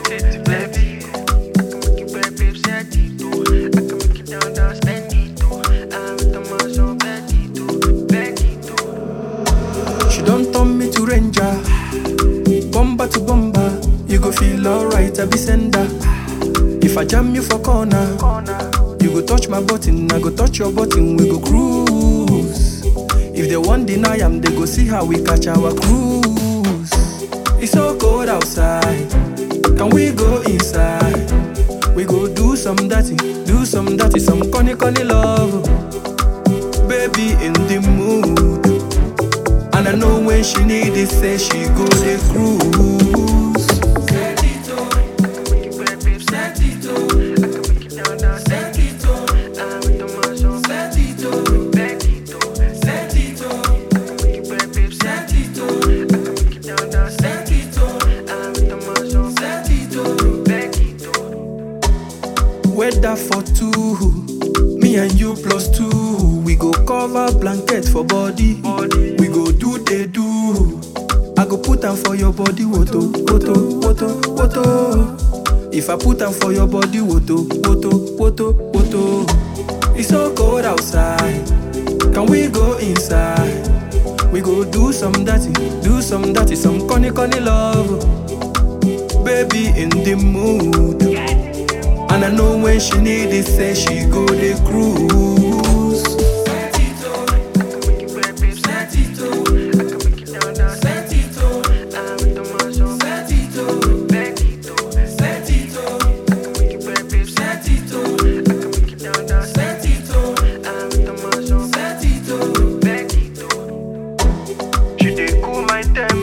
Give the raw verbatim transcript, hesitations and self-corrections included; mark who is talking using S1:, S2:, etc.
S1: baby. I can make you bad, babe, set it too. I can make you down, down, spend it too. I'm with the man, so bet it too, bet it too.
S2: She don't turn me to ranger, bomber to bomber. You go feel alright, I be sender. If I jam you for corner, you go touch my button, I go touch your button, we go cruise. If they want deny am, they go see how we catch our cruise. It's so cold outside, can we go inside? We go do some dirty, do some dirty, some corny corny love. Baby in the mood, and I know when she need it, say she go the cruise. Weather for two, me and you plus two. We go cover blanket for body. We go do they do. I go put them for your body, woto, woto, woto, woto. If I put them for your body, woto, woto, woto, woto. It's so cold outside, can we go inside? We go do some dirty, do some dirty, some corny corny love. Baby in the mood, and I know when she need it, say she go the cruise.
S1: Set it oh, I can make you bad, babe, set it oh. I can make you down, down, set it oh. I'm with the man, so set it oh, bet it oh, set it oh. I can make you bad, babe, set it oh. I can make you down, down, set it oh. I'm with the man, so set it oh, bet it oh. She dey cool my temper.